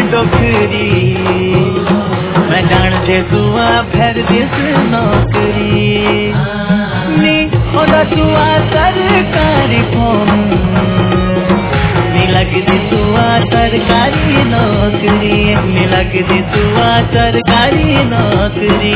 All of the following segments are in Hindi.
डोकरी मैं जान दे दुआ फिर दिस नौकरी नी ओदा दुआ सरकारी फोन नी लगदी दुआ सरकारी नौकरी नी लगदी दुआ सरकारी नौकरी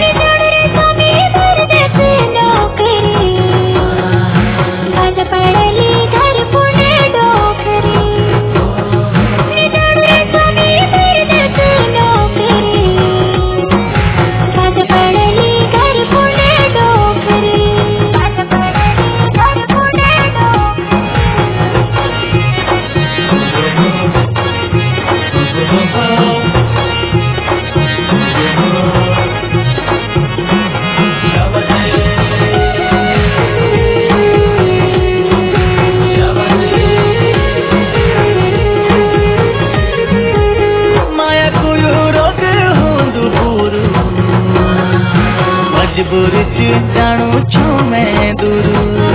मजबूरी जानो छो मैं दूर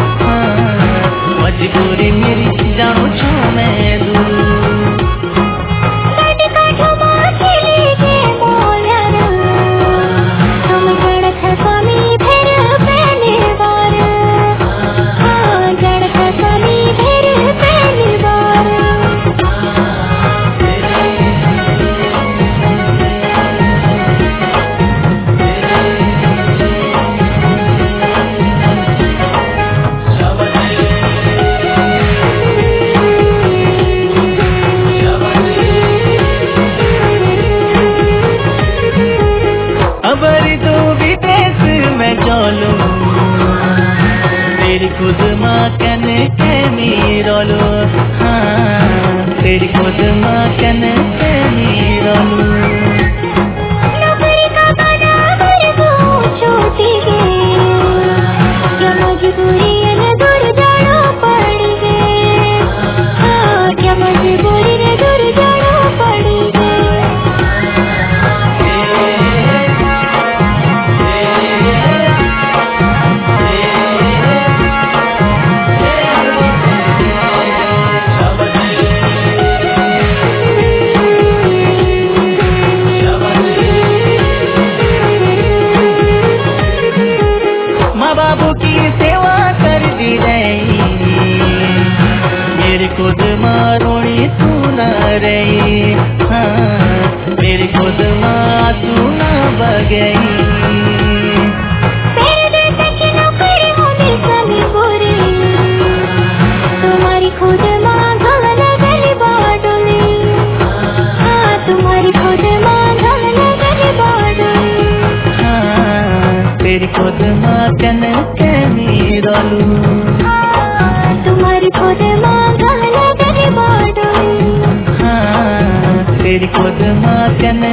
मजबूरी मेरी जानो छो मैं दूर तेरी खुद माँ कने के मीरोलो हाँ तेरी खुद माँ कने के मीरोलो नौकरी का बराबर वो छोटी गई क्या मजबूरी है दूर जाना पड़ गए हाँ क्या मजबूरी है दूर जाना पड़ गए बाबू की सेवा कर दी रही मेरी खुद माँ रोनी तू न रही हाँ मेरी खुद माँ तू न बगई तुम्हारी खुद माँ घमला गली बाडोली हाँ तुम्हारी खुद माँ घमला गली बाडोली हाँ तेरी खुद माँ कने के मीरोलू तुम्हारी खुद माँ घमला गली बाडोली हाँ तेरी खुद माँ कने